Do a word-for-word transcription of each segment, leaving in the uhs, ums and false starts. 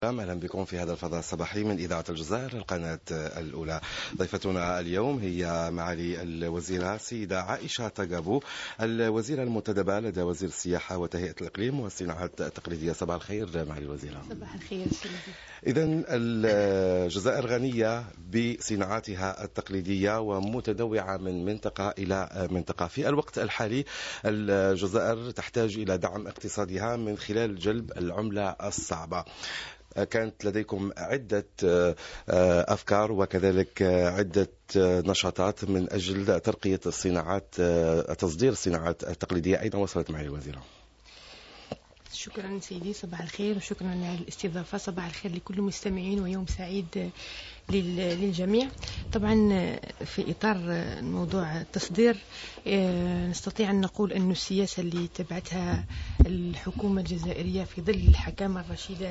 أهلا بكم في هذا الفضاء الصباحي من إذاعة الجزائر القناة الأولى. ضيفتنا اليوم هي معالي الوزيرة سيدة عائشة تقابو، الوزيرة المنتدبة لدى وزير السياحة وتهيئة الإقليم والصناعات التقليدية. صباح الخير معالي الوزيرة. صباح الخير سيدي. إذن الجزائر غنية بصناعاتها التقليدية ومتنوعة من منطقة إلى منطقة. في الوقت الحالي الجزائر تحتاج إلى دعم اقتصادها من خلال جلب العملة الصعبة. كانت لديكم عدة أفكار وكذلك عدة نشاطات من أجل ترقية الصناعات، تصدير الصناعات التقليدية. أين وصلت معالي الوزيرة؟ شكرا سيدي، صباح الخير وشكرا على الاستضافة. صباح الخير لكل المستمعين ويوم سعيد للجميع. طبعا في إطار موضوع التصدير نستطيع أن نقول أن السياسة اللي تبعتها الحكومة الجزائرية في ظل الحكامة الرشيدة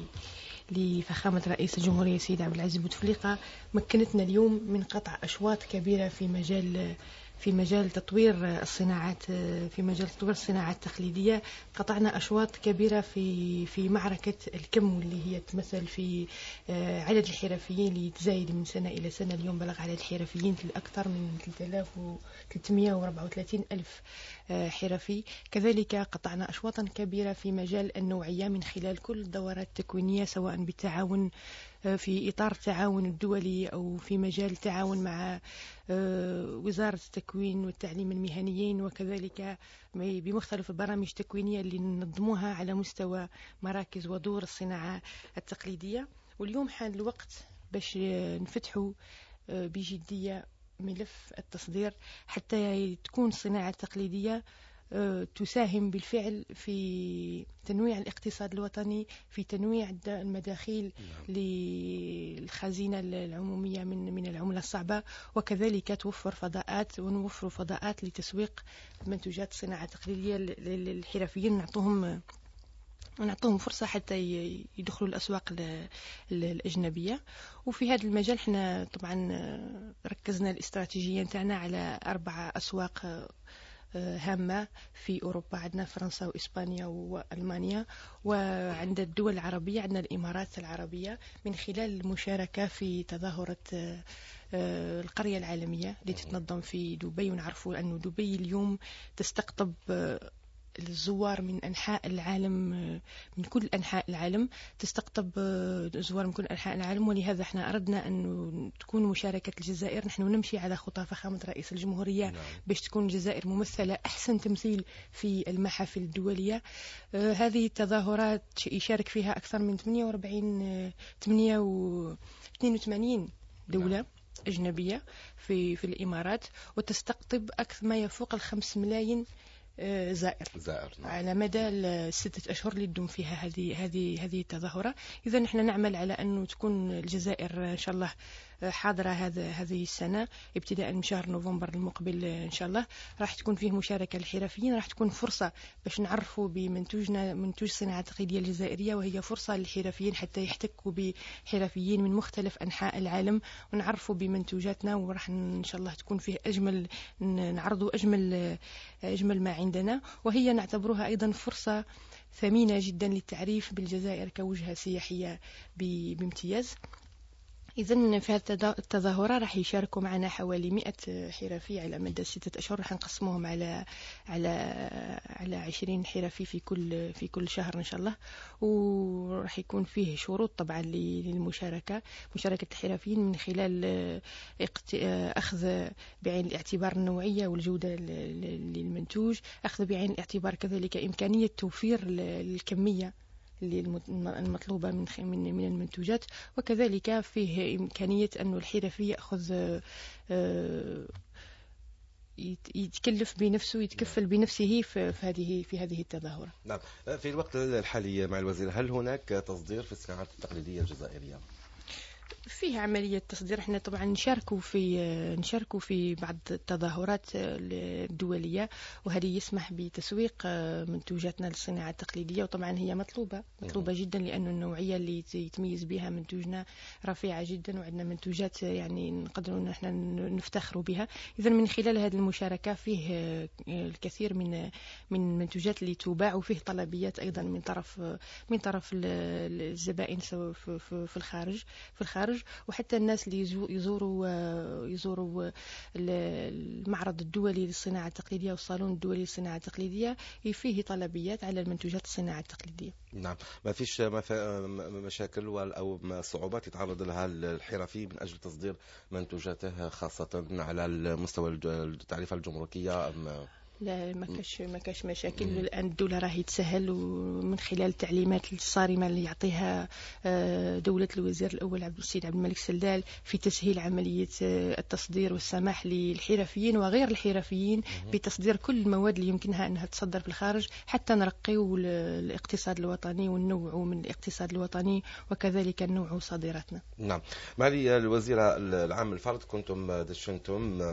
لفخامة رئيس الجمهورية سيد عبد العزيز بوتفليقة مكنتنا اليوم من قطع أشواط كبيرة في مجال في مجال تطوير الصناعات في مجال تطوير الصناعات التقليدية. قطعنا أشواط كبيرة في في معركة الكم واللي هي تمثل في عدد الحرفيين اللي يتزايد من سنة إلى سنة. اليوم بلغ عدد الحرفيين في الأكثر من ثلاثة آلاف وثلاثمئة وأربعة وثلاثين ألف حرفي. كذلك قطعنا أشواطا كبيرة في مجال النوعية من خلال كل الدورات التكوينية، سواء بالتعاون في إطار التعاون الدولي أو في مجال التعاون مع وزارة التكوين والتعليم المهنيين، وكذلك بمختلف البرامج التكوينية اللي ننظموها على مستوى مراكز ودور الصناعة التقليدية. واليوم حان الوقت باش نفتحوا بجدية ملف التصدير حتى تكون الصناعة التقليدية تساهم بالفعل في تنويع الاقتصاد الوطني، في تنويع المداخيل للخزينة العمومية من من العملة الصعبة، وكذلك توفر فضاءات ونوفر فضاءات لتسويق منتوجات الصناعة التقليدية للحرفيين، ونعطوهم ونعطوهم فرصة حتى يدخلوا الأسواق الأجنبية. وفي هذا المجال احنا طبعا ركزنا الاستراتيجية نتاعنا على أربع أسواق هامة في أوروبا. عندنا فرنسا وإسبانيا وألمانيا، وعند الدول العربية عندنا الإمارات العربية، من خلال المشاركة في تظاهرة القرية العالمية اللي تتنظم في دبي. ونعرفوا أن دبي اليوم تستقطب الزوار من أنحاء العالم، من كل أنحاء العالم تستقطب زوار من كل أنحاء العالم. ولهذا احنا أردنا أن تكون مشاركة الجزائر، نحن نمشي على خطى فخامة رئيس الجمهورية باش تكون الجزائر ممثلة أحسن تمثيل في المحافل الدولية. آه هذه التظاهرات يشارك فيها أكثر من ثمانية وأربعين ثمانية واثنين وثمانين دولة أجنبية في في الإمارات، وتستقطب أكثر ما يفوق الخمس ملايين زائر, زائر نعم. على مدى الستة أشهر اللي تدوم فيها هذه هذه هذه التظاهرة. إذا نحن نعمل على أنه تكون الجزائر إن شاء الله حاضرة هذا هذه السنة ابتداء من شهر نوفمبر المقبل إن شاء الله. راح تكون فيه مشاركة للحرفيين، راح تكون فرصة باش نعرفوا بمنتوجنا، منتوج الصناعة التقليدية الجزائرية، وهي فرصة للحرفيين حتى يحتكوا بحرفيين من مختلف أنحاء العالم ونعرفوا بمنتوجاتنا. وراح إن شاء الله تكون فيه أجمل، نعرضوا أجمل أجمل ما عندنا، وهي نعتبرها أيضا فرصة ثمينة جدا للتعريف بالجزائر كوجهة سياحية بامتياز. إذن في هذه التظاهرة راح يشاركوا معنا حوالي مئة حرفي على مدى ستة أشهر. راح نقسموهم على على على عشرين حرفي في كل في كل شهر إن شاء الله. وراح يكون فيه شروط طبعا للمشاركة، مشاركة الحرفيين من خلال أخذ بعين الاعتبار النوعية والجودة للمنتوج، أخذ بعين الاعتبار كذلك إمكانية توفير الكمية المطلوبة من من من المنتوجات، وكذلك فيه إمكانية أن الحرفي يأخذ يتكلف بنفسه، يتكفل بنفسه في هذه في هذه التظاهرة. نعم. في الوقت الحالي مع الوزير، هل هناك تصدير في الصناعات التقليدية الجزائرية؟ فيه عملية تصدير. احنا طبعا نشاركوا في نشاركوا في بعض التظاهرات الدولية، وهذه يسمح بتسويق منتوجاتنا للصناعة التقليدية، وطبعا هي مطلوبة مطلوبة جدا، لأن النوعية اللي يتميز بها منتوجنا رفيعة جدا، وعندنا منتوجات يعني نقدروا ان احنا نفتخروا بها. إذا من خلال هذه المشاركة فيه الكثير من من المنتوجات اللي تباع، وفيه طلبيات أيضا من طرف من طرف الزبائن سواء في الخارج في الخارج وحتى الناس اللي يزوروا يزوروا المعرض الدولي للصناعة التقليدية والصالون الدولي للصناعة التقليدية، فيه طلبيات على المنتوجات الصناعة التقليدية. نعم، ما فيش مشاكل أو صعوبات يتعرض لها الحرفي من أجل تصدير منتوجاته خاصة على المستوى التعريفة الجمركية أم؟ لا، ما كاش ما كاش مشاكل. الان الدوله راهي تسهل، ومن خلال التعليمات الصارمه اللي يعطيها دوله الوزير الاول عبد السيد عبد الملك سلدال في تسهيل عمليه التصدير والسماح للحرفيين وغير الحرفيين بتصدير كل المواد اللي يمكنها انها تصدر في الخارج، حتى نرقيو الاقتصاد الوطني ونوعوا من الاقتصاد الوطني، وكذلك نوعوا صادراتنا. نعم، معالي الوزيره، العام الفرد كنتم دشنتم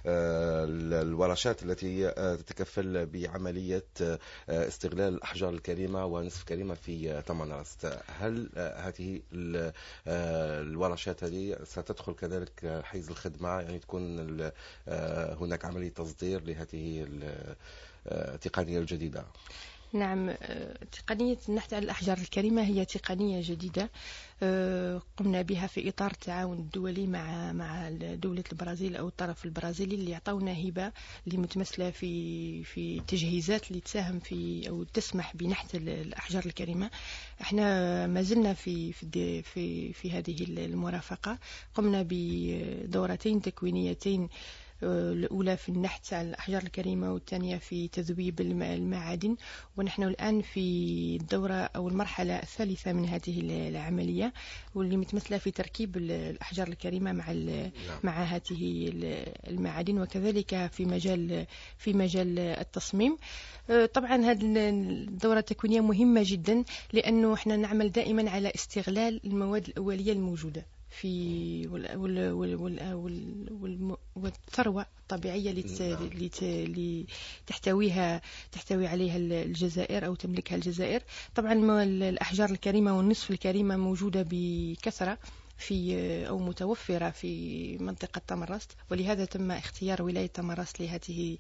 الورشات التي تتكفل بعملية استغلال الأحجار الكريمة ونصف كريمة في تمنراست. هل هذه الورشات هذه ستدخل كذلك حيز الخدمة، يعني تكون هناك عملية تصدير لهذه التقنية الجديدة؟ نعم، تقنية النحت على الأحجار الكريمة هي تقنية جديدة قمنا بها في إطار التعاون الدولي مع مع دولة البرازيل أو الطرف البرازيلي، اللي يعطونا هبة اللي متمثلة في في تجهيزات اللي تساهم في أو تسمح بنحت الأحجار الكريمة. احنا ما زلنا في في في, في هذه المرافقة. قمنا بدورتين تكوينيتين، الأولى في النحت على الأحجار الكريمة والثانية في تذويب المعادن، ونحن الآن في الدورة أو المرحلة الثالثة من هذه العملية، واللي متمثلة في تركيب الأحجار الكريمة مع مع هذه المعادن، وكذلك في مجال في مجال التصميم. طبعا هذه الدورة التكوينية مهمة جدا، لأنه احنا نعمل دائما على استغلال المواد الأولية الموجودة في والثروة الطبيعية اللي تحتويها تحتوي عليها الجزائر أو تملكها الجزائر. طبعا الأحجار الكريمة والنصف الكريمة موجودة بكثرة في أو متوفرة في منطقة تمنراست، ولهذا تم اختيار ولاية تمنراست لهذه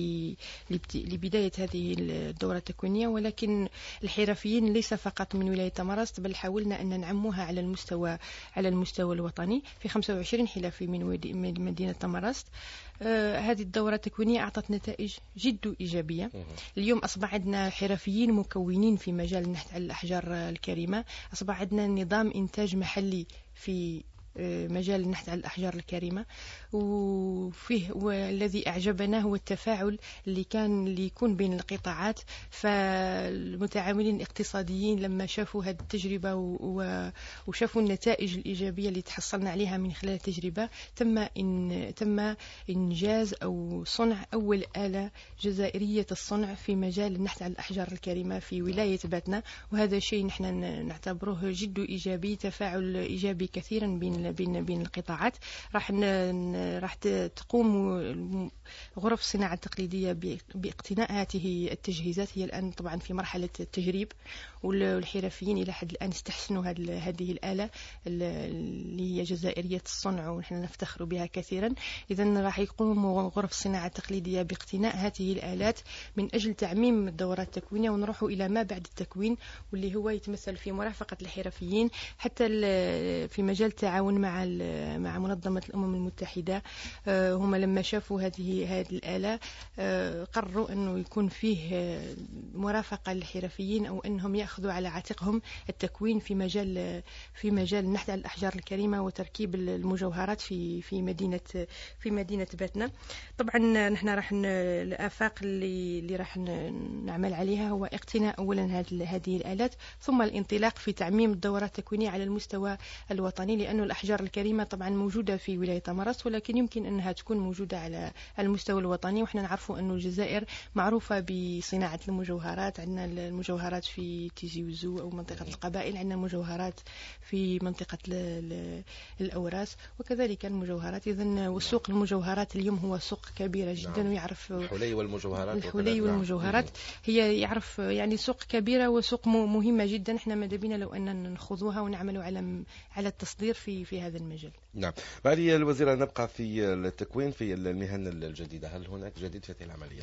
لبداية هذه الدورة التكوينية. ولكن الحرفيين ليس فقط من ولاية تمنراست، بل حاولنا أن نعموها على المستوى على المستوى الوطني في خمسة وعشرين حرفي من مدينة تمنراست. آه هذه الدورة التكوينية أعطت نتائج جد إيجابية. اليوم أصبح عندنا حرفيين مكونين في مجال النحت على الأحجار الكريمة، أصبح عندنا نظام إنتاج محلي في مجال النحت على الأحجار الكريمة، وفيه والذي أعجبنا هو التفاعل اللي كان اللي يكون بين القطاعات. فالمتعاملين الاقتصاديين لما شافوا هذه التجربة وشافوا النتائج الإيجابية اللي تحصلنا عليها من خلال التجربة، تم إن تم إنجاز أو صنع أول آلة جزائرية الصنع في مجال النحت على الأحجار الكريمة في ولاية باتنا، وهذا شيء نحن نعتبره جد إيجابي، تفاعل إيجابي كثيرا بين بين بين القطاعات. راح راح تقوم غرف الصناعة التقليدية باقتناء هذه التجهيزات. هي الآن طبعا في مرحلة التجريب، والحرفيين إلى حد الآن استحسنوا هذه الآلة اللي هي جزائرية الصنع، ونحن نفتخر بها كثيرا. إذن راح يقوم غرف الصناعة التقليدية باقتناء هذه الآلات من أجل تعميم الدورات التكوينية، ونروح إلى ما بعد التكوين، واللي هو يتمثل في مرافقة الحرفيين حتى في مجال التعاون مع مع منظمة الأمم المتحدة. هم لما شافوا هذه هذه الآلة قرروا أنه يكون فيه مرافقة للحرفيين، أو أنهم يأخذوا على عاتقهم التكوين في مجال في مجال النحت على الأحجار الكريمة وتركيب المجوهرات في في مدينة في مدينة باتنا. طبعا نحن راح الآفاق اللي اللي راح نعمل عليها هو اقتناء أولا هذه الآلات، ثم الانطلاق في تعميم الدورات التكوينية على المستوى الوطني، لأنه الأحجار الكريمة طبعا موجودة في ولاية تمارست، ولكن يمكن أنها تكون موجودة على المستوى الوطني. وإحنا نعرفوا أن الجزائر معروفة بصناعة المجوهرات، عندنا المجوهرات في تيزي وزو أو منطقة القبائل، عندنا مجوهرات في منطقة الأوراس وكذلك المجوهرات. إذن وسوق المجوهرات اليوم هو سوق كبيرة جدا. نعم. ويعرف الحلي والمجوهرات الحلي والمجوهرات نعم. هي يعرف يعني سوق كبيرة وسوق مهمة جدا. احنا ماذا بينا لو أننا نخوضوها ونعملوا على على التصدير في في هذا المجال. نعم. معالي الوزيرة، نبقى في التكوين في المهن الجديدة، هل هناك جديد في هذه العملية؟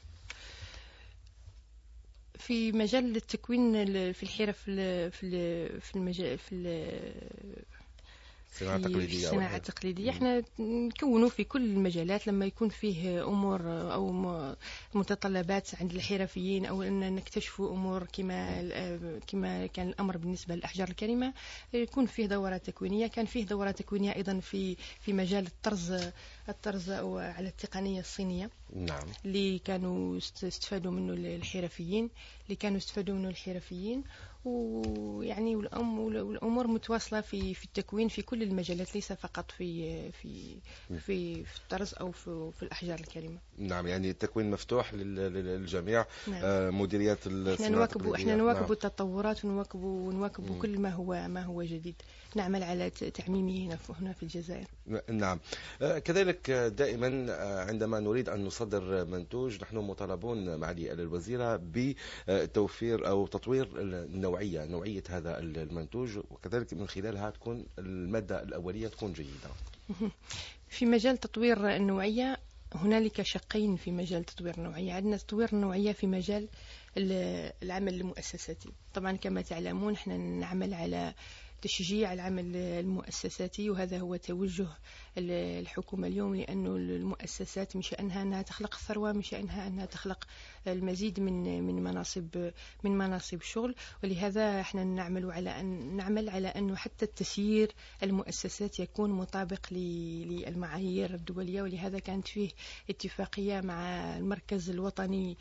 في مجال التكوين في الحرف في في المجال في الصناعة التقليدية. في الصناعة التقليدية احنا نكونوا في كل المجالات لما يكون فيه أمور أو متطلبات عند الحرفيين، أو أن نكتشفوا أمور كما كما كان الأمر بالنسبة للأحجار الكريمة، يكون فيه دورات تكوينية. كان فيه دورات تكوينية أيضا في في مجال الطرز الطرز أو على التقنية الصينية. نعم. اللي كانوا استفادوا منه الحرفيين اللي كانوا استفادوا منه الحرفيين ويعني والأمور متواصلة في في التكوين في كل المجالات، ليس فقط في في في في الطرز أو في, في الأحجار الكريمة. نعم، يعني التكوين مفتوح للجميع. نعم. آه مديريات الصناعة احنا نواكب احنا نواكب نعم. التطورات ونواكب ونواكب كل ما هو ما هو جديد، نعمل على تعميمه هنا هنا في الجزائر. نعم. آه كذلك دائما عندما نريد أن نصدر منتوج نحن مطالبون معالي الوزيرة بتوفير أو تطوير النوع نوعية هذا المنتوج، وكذلك من خلالها تكون المادة الأولية تكون جيدة. في مجال تطوير النوعية هنالك شقين في مجال تطوير النوعية. عندنا تطوير النوعية في مجال العمل المؤسساتي. طبعا كما تعلمون احنا نعمل على تشجيع العمل المؤسساتي، وهذا هو توجه الحكومة اليوم، لأن المؤسسات من شأنها أنها تخلق الثروة، من شأنها أنها تخلق المزيد من من مناصب من مناصب الشغل. ولهذا احنا نعمل على أن نعمل على أنه حتى التسيير المؤسسات يكون مطابق للمعايير الدولية. ولهذا كانت فيه اتفاقية مع المركز الوطني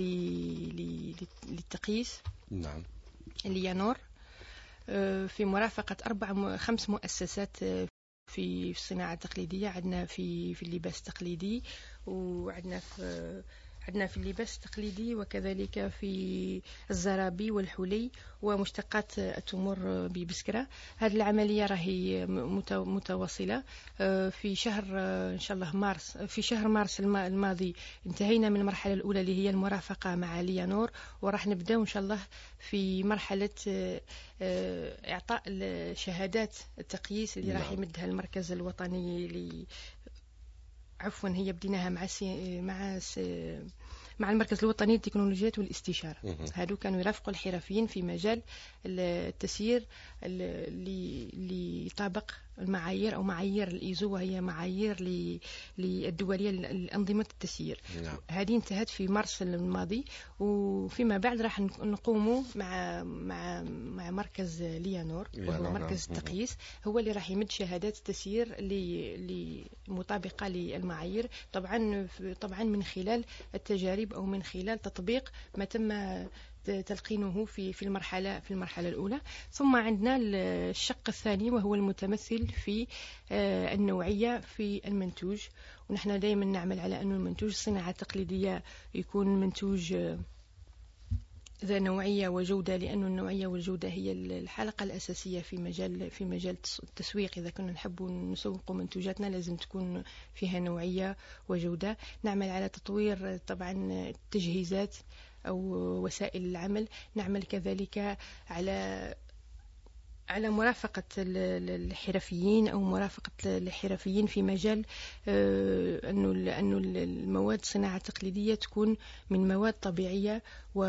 للتقييس. نعم. ليانور، في مرافقة أربع خمس مؤسسات في الصناعة التقليدية. عندنا في في اللباس التقليدي، وعندنا في عندنا في اللباس التقليدي، وكذلك في الزرابي والحلي ومشتقات التمور ببسكرة. هذه العملية راهي متواصلة. في شهر إن شاء الله مارس في شهر مارس الماضي انتهينا من المرحلة الأولى اللي هي المرافقة مع ليانور، وراح نبدأ إن شاء الله في مرحلة إعطاء شهادات التقييس اللي راح يمدها المركز الوطني ل عفوا هي بديناها مع سي... مع سي... مع المركز الوطني للتكنولوجيات والاستشارة. هادو كانوا يرافقوا الحرفيين في مجال التسيير اللي يطابق المعايير أو معايير الإيزو، وهي معايير للدولية لأنظمة التسيير. نعم. هذه انتهت في مارس الماضي، وفيما بعد راح نقوموا مع مع مع مركز ليانور وهو مركز التقييس، هو اللي راح يمد شهادات التسيير اللي مطابقة للمعايير، طبعا طبعا من خلال التجارب أو من خلال تطبيق ما تم تلقينه في في المرحله في المرحله الاولى. ثم عندنا الشق الثاني وهو المتمثل في النوعيه في المنتوج، ونحن دائما نعمل على أن المنتوج الصناعه التقليديه يكون منتوج ذا نوعيه وجوده، لأن النوعيه والجوده هي الحلقه الاساسيه في مجال في مجال التسويق. اذا كنا نحب نسوق منتوجاتنا لازم تكون فيها نوعيه وجوده. نعمل على تطوير طبعا التجهيزات أو وسائل العمل. نعمل كذلك على على مرافقة الحرفيين أو مرافقة الحرفيين في مجال أنه أنه المواد الصناعة التقليدية تكون من مواد طبيعية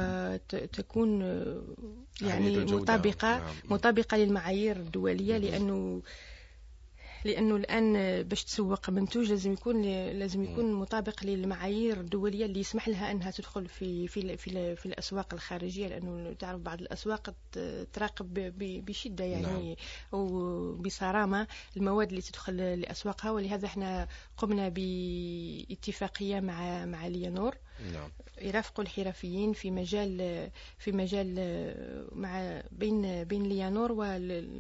وتكون يعني مطابقة مطابقة للمعايير الدولية، لأنه لأنه الآن باش تسوق منتوج لازم يكون لازم يكون مطابق للمعايير الدولية اللي يسمح لها أنها تدخل في في في, في الأسواق الخارجية، لأنه تعرف بعض الأسواق تراقب بشدة يعني أو بصرامة المواد اللي تدخل لأسواقها. ولهذا احنا قمنا باتفاقية مع مع ليانور يرافقوا الحرفيين في مجال في مجال مع بين بين ليانور وال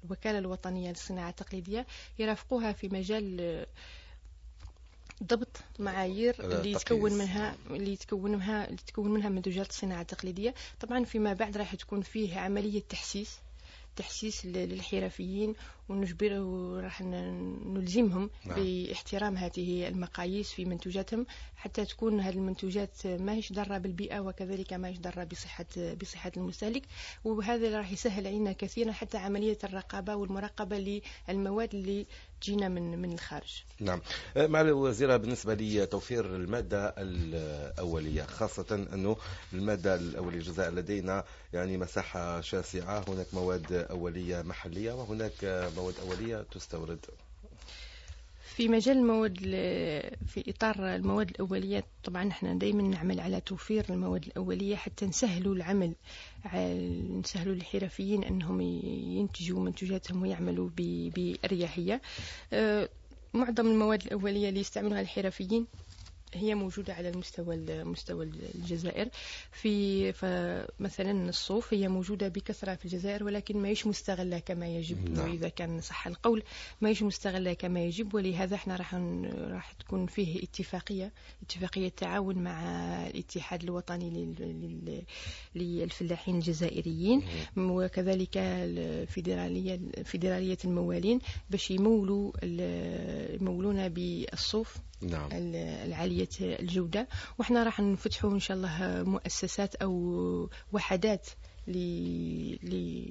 الوكالة الوطنية للصناعة التقليدية يرافقوها في مجال ضبط معايير اللي يتكون منها اللي يتكون منها اللي تكون منها منتوجات الصناعة التقليدية. طبعا فيما بعد راح تكون فيه عملية تحسيس تحسيس للحرفيين، ونجبر وراح نلزمهم نعم. باحترام هذه المقاييس في منتوجاتهم حتى تكون هذه المنتوجات ما هيش ضارة بالبيئة وكذلك ما هيش ضارة بصحة بصحة المستهلك. وهذا راح يسهل علينا كثيرا حتى عملية الرقابة والمراقبة للمواد اللي تجينا من من الخارج. نعم. معالي الوزيرة، بالنسبة لي توفير المادة الأولية، خاصة أنه المادة الأولية الجزائر لدينا يعني مساحة شاسعة، هناك مواد أولية محلية وهناك مواد أولية تستورد. في مجال المواد في إطار المواد الأولية طبعا نحن دائما نعمل على توفير المواد الأولية حتى نسهلوا العمل، نسهلوا للحرفيين أنهم ينتجوا منتوجاتهم ويعملوا بأريحية. معظم المواد الأولية اللي يستعملها الحرفيين هي موجودة على المستوى مستوى الجزائر. في فمثلا الصوف هي موجودة بكثرة في الجزائر ولكن ما يش مستغلة كما يجب. نعم. وإذا كان صح القول ما يش مستغلة كما يجب، ولهذا احنا راح راح تكون فيه اتفاقية اتفاقية تعاون مع الاتحاد الوطني للفلاحين الجزائريين وكذلك الفيدرالية فيدرالية الموالين باش يمولوا يمولونا بالصوف. نعم. العالية الجودة، وإحنا راح نفتحوا إن شاء الله مؤسسات أو وحدات ل ل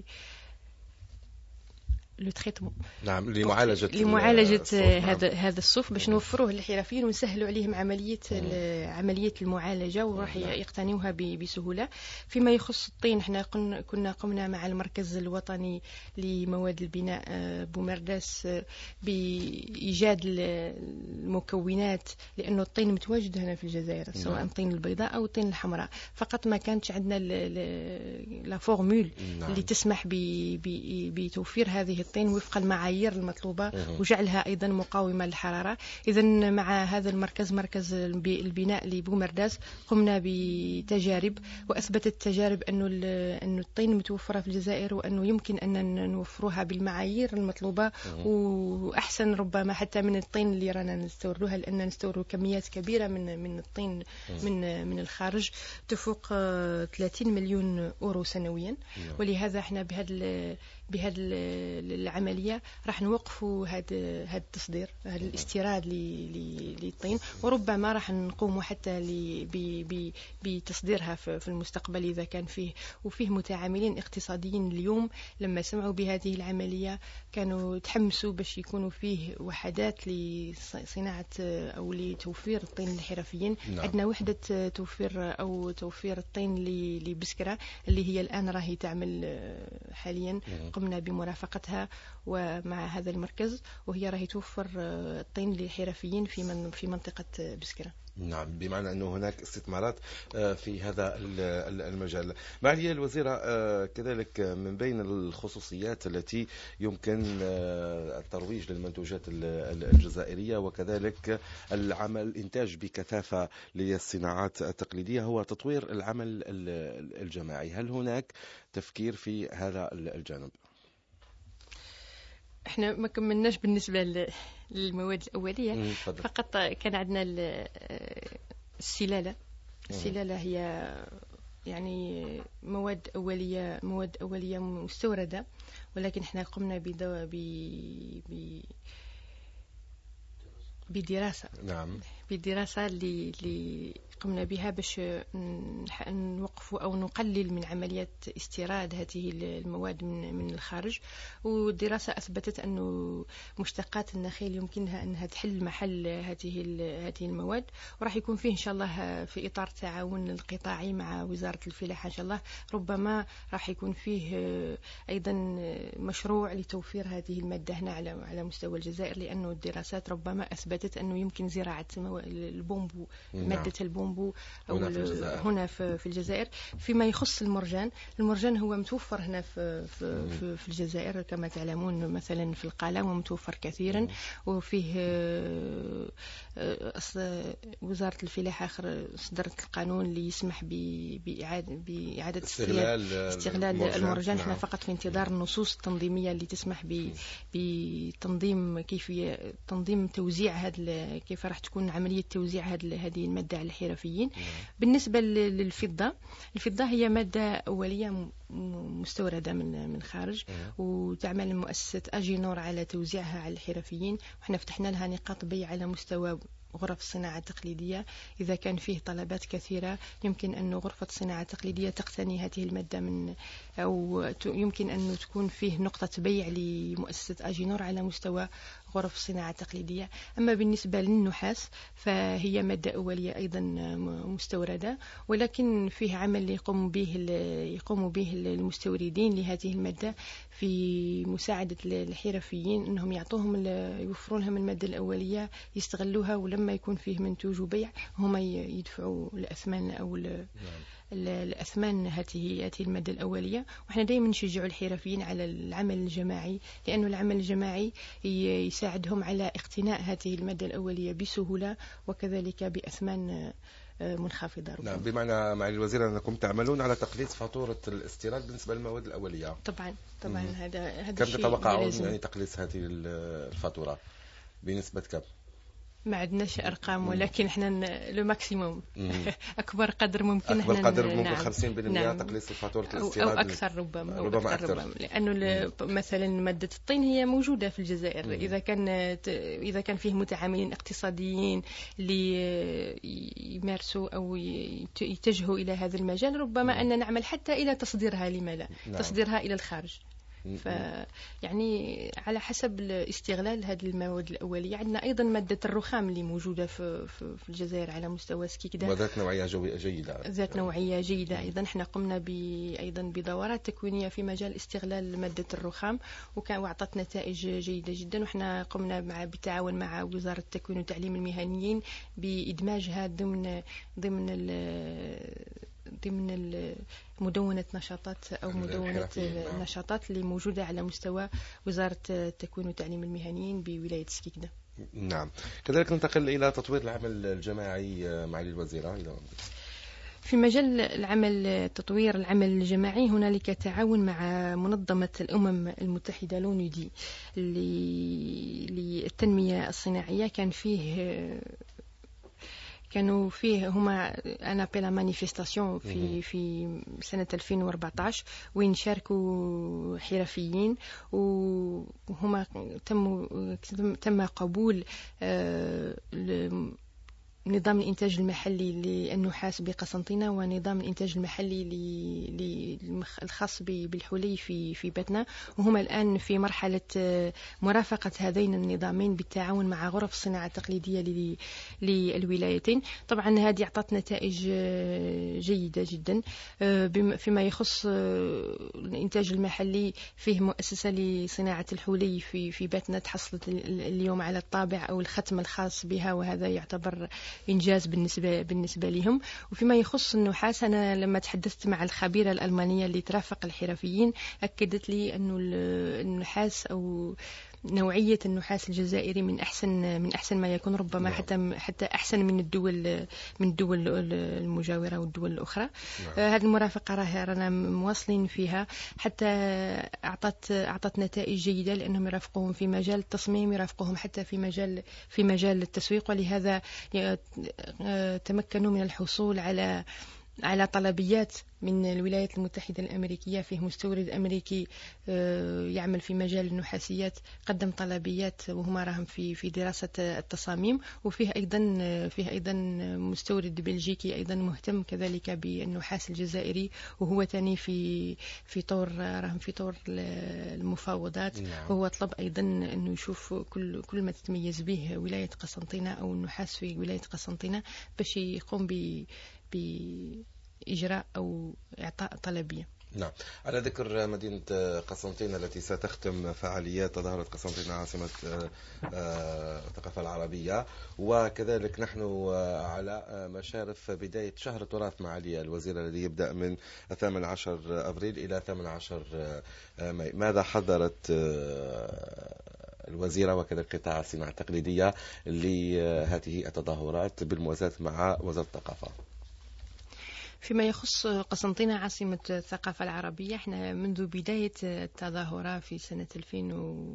نعم لمعالجة لمعالجة هذا نعم. هذا الصوف باش نوفروه للحرفيين ونسهلوا عليهم عملية عملية المعالجة وراح نعم. يقتنيوها بسهولة. فيما يخص الطين احنا كنا قمنا مع المركز الوطني لمواد البناء بومرداس بإيجاد المكونات، لأنه الطين متواجد هنا في الجزائر نعم. سواء الطين البيضاء أو الطين الحمراء، فقط ما كانتش عندنا لا فورمول نعم. اللي تسمح بتوفير هذه الطين وفق المعايير المطلوبة وجعلها أيضا مقاومة للحرارة. إذن مع هذا المركز مركز البناء لبومرداس قمنا بتجارب وأثبتت التجارب أنه أنه الطين متوفرة في الجزائر وأنه يمكن أن نوفروها بالمعايير المطلوبة وأحسن ربما حتى من الطين اللي رانا نستوردوها، لأن نستورد كميات كبيرة من من الطين من من الخارج تفوق ثلاثين مليون أورو سنويا. ولهذا احنا بهذا بهذه العملية راح نوقفوا هذا هذا التصدير هذا الاستيراد للطين، وربما راح نقوموا حتى بتصديرها في المستقبل إذا كان فيه وفيه متعاملين اقتصاديين اليوم لما سمعوا بهذه العملية كانوا تحمسوا باش يكونوا فيه وحدات لصناعة أو لتوفير الطين للحرفيين. نعم. عندنا وحدة توفير أو توفير الطين لبسكرة اللي هي الآن راهي تعمل حاليا. نعم. قمنا بمرافقتها ومع هذا المركز وهي راهي توفر الطين للحرفيين في من في منطقة بسكرة. نعم، بمعنى أنه هناك استثمارات في هذا المجال. معالي الوزيرة، كذلك من بين الخصوصيات التي يمكن الترويج للمنتوجات الجزائرية وكذلك العمل الإنتاج بكثافة للصناعات التقليدية هو تطوير العمل الجماعي. هل هناك تفكير في هذا الجانب؟ احنا ما كملناش بالنسبة للمواد الأولية، فقط كان عندنا السلالة. السلالة هي يعني مواد أولية مواد أولية مستوردة، ولكن احنا قمنا بدو ب بدراسة. نعم. بدراسة اللي اللي قمنا بها باش نوقف أو نقلل من عملية استيراد هذه المواد من من الخارج. والدراسة أثبتت أنه مشتقات النخيل يمكنها أنها تحل محل هذه هذه المواد، وراح يكون فيه إن شاء الله في إطار تعاون القطاعي مع وزارة الفلاحة إن شاء الله ربما راح يكون فيه أيضا مشروع لتوفير هذه المادة هنا على على مستوى الجزائر، لأنه الدراسات ربما أثبتت أثبتت أنه يمكن زراعة البومبو، نعم. مادة البومبو أو هنا في الجزائر, هنا في, في الجزائر. فيما يخص المرجان، المرجان هو متوفر هنا في, في, في, في الجزائر كما تعلمون، مثلا في القلاع ومتوفر كثيرا، وفيه وزارة الفلاحة صدرت القانون اللي يسمح بإعادة بإعادة استغلال, استغلال المرجان. احنا نعم. فقط في انتظار النصوص التنظيمية اللي تسمح بتنظيم كيفية تنظيم توزيع هذا، كيف راح تكون عملية توزيع هذه المادة على الحرفيين. نعم. بالنسبة للفضة، الفضة هي مادة أولية مستوردة من من خارج، نعم. وتعمل مؤسسة أجينور على توزيعها على الحرفيين، وإحنا فتحنا لها نقاط بيع على مستوى غرف الصناعة التقليدية. إذا كان فيه طلبات كثيرة يمكن أن غرفة الصناعة التقليدية تقتني هذه المادة من، أو يمكن أن تكون فيه نقطة بيع لمؤسسة أجينور على مستوى غرف الصناعة التقليدية. أما بالنسبة للنحاس فهي مادة أولية أيضا مستوردة، ولكن فيه عمل يقوم به يقوم به المستوردين لهذه المادة في مساعدة الحرفيين أنهم يعطوهم يوفرون لهم المادة الأولية يستغلوها، ولما يكون فيه منتوج وبيع هم يدفعوا الأثمان أو الأثمان هذه هذه المادة الأولية. وإحنا دائما نشجع الحرفيين على العمل الجماعي، لأنه العمل الجماعي يساعدهم على اقتناء هذه المادة الأولية بسهولة وكذلك بأثمان منخفضة. نعم، بمعنى معالي الوزير أنكم تعملون على تقليص فاتورة الاستيراد بالنسبة للمواد الأولية. طبعا طبعا مم. هذا هذا كم تتوقعون يعني تقليص هذه الفاتورة بنسبة كم؟ ما عندناش ارقام، ولكن احنا لو ماكسيموم اكبر قدر ممكن، اكبر احنا قدر ممكن. نعم. خمسين بالمئة نعم. تقليص فاتوره الاستيراد او اكثر ربما ربما أكثر, أكثر. ربما لانه مثلا ماده الطين هي موجوده في الجزائر. مم. اذا كان اذا كان فيه متعاملين اقتصاديين اللي يمارسوا او يتجهوا الى هذا المجال، ربما ان نعمل حتى الى تصديرها، لما لا؟ نعم. تصديرها الى الخارج. فيعني على حسب استغلال هذه المواد الأولية. عندنا أيضا مادة الرخام اللي موجودة في في الجزائر على مستوى سكيكدا، وذات نوعية جيدة ذات نوعية جيدة أيضا. احنا قمنا ب أيضا بدورات تكوينية في مجال استغلال مادة الرخام، وكان وعطت نتائج جيدة جدا. وإحنا قمنا مع بالتعاون مع وزارة التكوين والتعليم المهنيين بإدماجها ضمن ضمن ضمن مدونة نشاطات أو مدونة نشاطات اللي موجودة على مستوى وزارة التكوين والتعليم المهنيين بولاية سكيكدا. نعم. كذلك ننتقل إلى تطوير العمل الجماعي معالي الوزيرة. في مجال العمل تطوير العمل الجماعي هنالك تعاون مع منظمة الأمم المتحدة لونيدي للتنمية الصناعية. كان فيه كانوا فيه هما أنا بلا مانيفستاسيون في في سنة ألفين وأربعة عشر، وين شاركوا حرفيين، وهما تم تم قبول نظام الإنتاج المحلي للنحاس بقسنطينة ونظام الإنتاج المحلي الخاص بالحلي في في بتنا، وهما الآن في مرحلة مرافقة هذين النظامين بالتعاون مع غرف الصناعة التقليدية للولايتين. طبعا هذه أعطت نتائج جيدة جدا. فيما يخص الإنتاج المحلي، فيه مؤسسة لصناعة الحلي في في بتنا تحصلت اليوم على الطابع أو الختم الخاص بها، وهذا يعتبر إنجاز بالنسبة بالنسبة لهم. وفيما يخص النحاس، أنا لما تحدثت مع الخبيرة الألمانية اللي ترافق الحرفيين أكدت لي أنه النحاس أو نوعية النحاس الجزائري من أحسن من أحسن ما يكون، ربما نعم. حتى حتى أحسن من الدول من الدول المجاورة والدول الأخرى. نعم. آه هذه المرافقة رانا مواصلين فيها، حتى أعطت أعطت نتائج جيدة، لأنهم يرافقوهم في مجال التصميم، يرافقوهم حتى في مجال في مجال التسويق، ولهذا تمكنوا من الحصول على على طلبيات من الولايات المتحدة الأمريكية. فيه مستورد أمريكي يعمل في مجال النحاسيات قدم طلبيات، وهما راهم في في دراسة التصاميم. وفيه أيضا فيه أيضا مستورد بلجيكي أيضا مهتم كذلك بالنحاس الجزائري، وهو تاني في في طور راهم في طور المفاوضات. نعم. وهو طلب أيضا أنه يشوف كل كل ما تتميز به ولاية قسنطينة أو النحاس في ولاية قسنطينة باش يقوم ب بإجراء أو إعطاء طلبية. نعم. على ذكر مدينة قسنطينة التي ستختم فعاليات تظاهرة قسنطينة عاصمة الثقافة العربية، وكذلك نحن على مشارف بداية شهر التراث معالي الوزير الذي يبدأ من الثامن عشر أبريل إلى ثامن عشر ماي، ماذا حضرت الوزيرة وكذلك قطاع الصناعة التقليدية لهذه التظاهرات بالموازاة مع وزارة الثقافة؟ فيما يخص قسنطينة عاصمة الثقافة العربية، احنا منذ بداية التظاهرة في سنة ألفين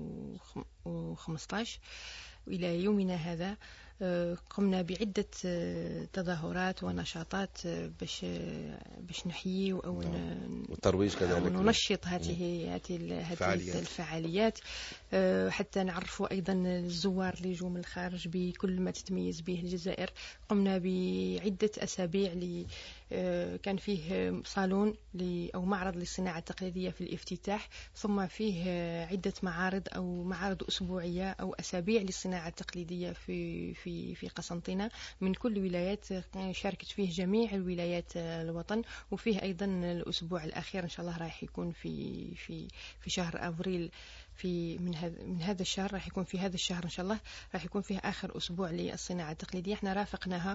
وخمسة عشر إلى يومنا هذا قمنا بعدة تظاهرات ونشاطات باش باش نحيي أو والترويج كذلك وننشط هذه هذه هذه الفعاليات، حتى نعرفوا أيضا الزوار اللي يجوا من الخارج بكل ما تتميز به الجزائر. قمنا بعدة أسابيع ل كان فيه صالون أو معرض للصناعة التقليدية في الافتتاح، ثم فيه عدة معارض أو معارض أسبوعية أو أسابيع للصناعة التقليدية في في في قسنطينة من كل ولايات، شاركت فيه جميع الولايات الوطن. وفيه أيضا الأسبوع الأخير إن شاء الله راح يكون في في في شهر أبريل في من هذا من هذا الشهر، راح يكون في هذا الشهر إن شاء الله راح يكون فيه آخر أسبوع للصناعة التقليدية. احنا رافقناها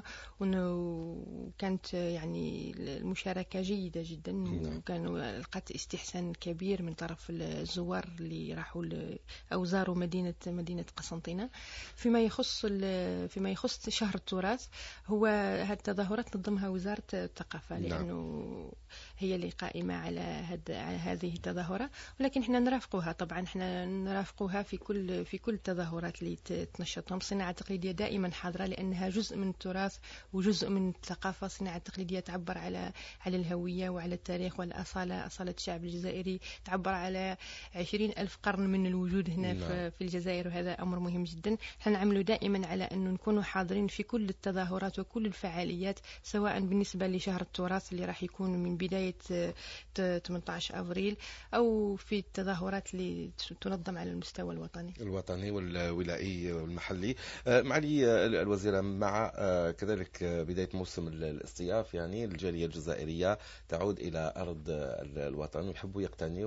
وكانت يعني المشاركة جيدة جدا، وكانوا لقت استحسان كبير من طرف الزوار اللي راحوا أو زاروا مدينة مدينة قسنطينة. فيما يخص فيما يخص شهر التراث، هو هذه التظاهرات نظمها وزارة الثقافة لأنه هي اللي قائمة على هذه التظاهرة، ولكن احنا نرافقوها طبعا، احنا نرافقوها في كل في كل التظاهرات اللي تنشطهم. الصناعة التقليدية دائما حاضرة لأنها جزء من التراث وجزء من الثقافة. الصناعة التقليدية تعبر على على الهوية وعلى التاريخ والأصالة، أصالة الشعب الجزائري، تعبر على عشرين ألف قرن من الوجود هنا في, في الجزائر، وهذا أمر مهم جدا. نعملوا دائما على أن نكونوا حاضرين في كل التظاهرات وكل الفعاليات، سواء بالنسبة لشهر التراث اللي راح يكون من بداية ثمانية عشر أبريل أو في التظاهرات اللي تنظم على المستوى الوطني الوطني والولائي والمحلي. معالي الوزيرة، مع كذلك بداية موسم الاصطياف، يعني الجالية الجزائرية تعود إلى أرض الوطن ويحبوا يقتنيوا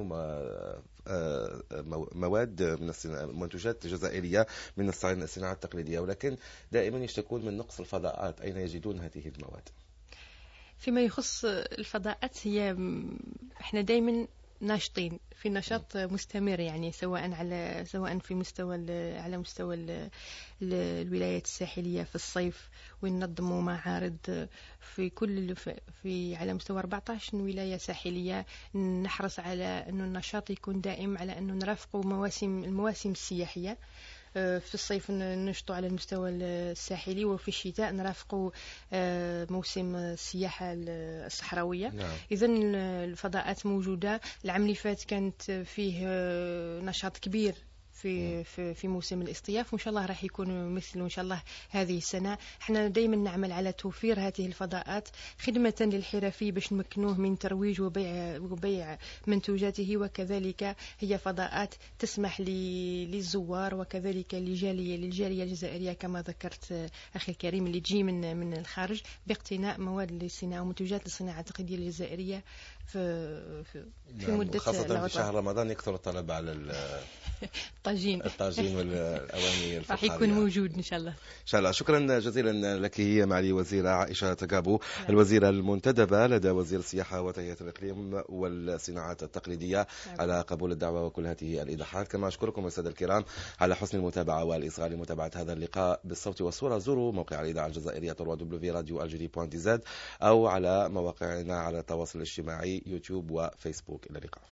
مواد من منتجات جزائرية من الصناعة التقليدية، ولكن دائما يشتكون من نقص الفضاءات. أين يجدون هذه المواد؟ فيما يخص الفضاءات، هي احنا دائما ناشطين في نشاط مستمر، يعني سواء على سواء في مستوى على مستوى ال الولايات الساحلية في الصيف، وننظموا معارض في كل في على مستوى أربعة عشر ولاية ساحلية. نحرص على أنه النشاط يكون دائم، على أنه نرافقوا مواسم المواسم السياحية. في الصيف ننشطوا على المستوى الساحلي، وفي الشتاء نرافقوا موسم السياحة الصحراوية. نعم. إذن الفضاءات موجودة. العام اللي فات كانت فيه نشاط كبير في في في موسم الاصطياف، وان شاء الله راح يكون مثل ان شاء الله هذه السنه. احنا دائما نعمل على توفير هذه الفضاءات خدمه للحرفي باش نمكنوه من ترويج وبيع وبيع منتوجاته، وكذلك هي فضاءات تسمح للزوار وكذلك للجاليه للجاليه الجزائريه كما ذكرت اخي الكريم اللي تجي من من الخارج باقتناء مواد للصناعه ومنتوجات للصناعه التقليديه الجزائريه في في, في نعم. مده خاصه في شهر رمضان يكثر الطلب على الطاجين الطاجين والأواني الفخارية. راح يكون موجود إن شاء الله. إن شاء الله. شكرا جزيلا لك معالي وزيرة عائشة تقابو، الوزيرة المنتدبة لدى وزير السياحة وتنمية الإقليم والصناعات التقليدية، على قبول الدعوة وكل هذه الإيضاحات. كما أشكركم السادة الكرام على حسن المتابعة والإصغاء لمتابعة هذا اللقاء بالصوت والصورة. زوروا موقع الإذاعة الجزائرية دبليو دبليو دبليو دوت راديو الجيري دوت دي زد أو على مواقعنا على التواصل الاجتماعي يوتيوب وفيسبوك. إلى اللقاء.